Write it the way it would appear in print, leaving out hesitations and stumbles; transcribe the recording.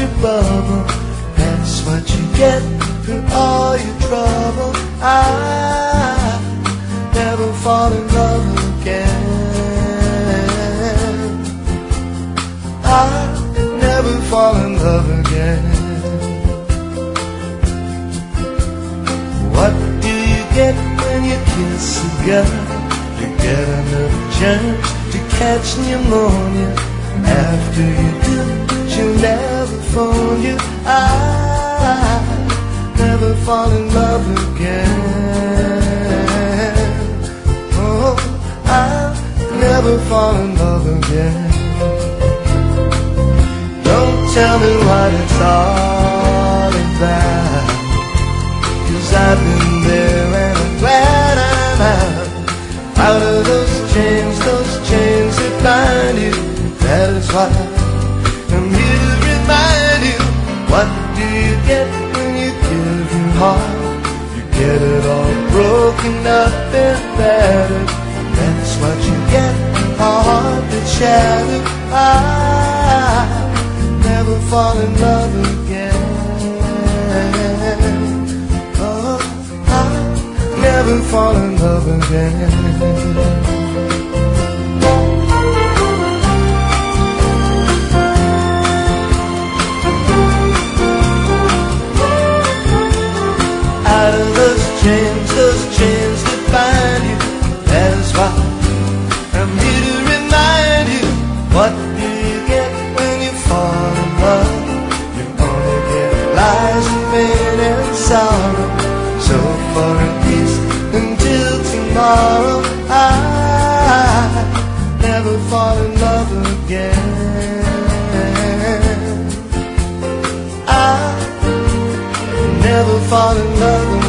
your bubble. That's what you get through all your trouble. I never fall in love again. I never fall in love again. What do you get when you kiss a girl? You get another chance to catch pneumonia. After you do, she'll never phone you. I never fall in love again. Oh, I'll never fall in love again. Don't tell me what it's all about, 'cause I've been there and I'm glad I'm out of those chains that bind you. That is why I'm here to remind you. What do you get when you give your heart? You get it all broken up and battered. That's what you get, a heart that's shattered. I never fall in love again. Oh, I never fall in love again. Out of those chains that bind you. That is why I'm here to remind you. What do you get when you fall in love? You only get lies and pain and sorrow. So for at least until tomorrow, I never fall in love again. I never fall in love again.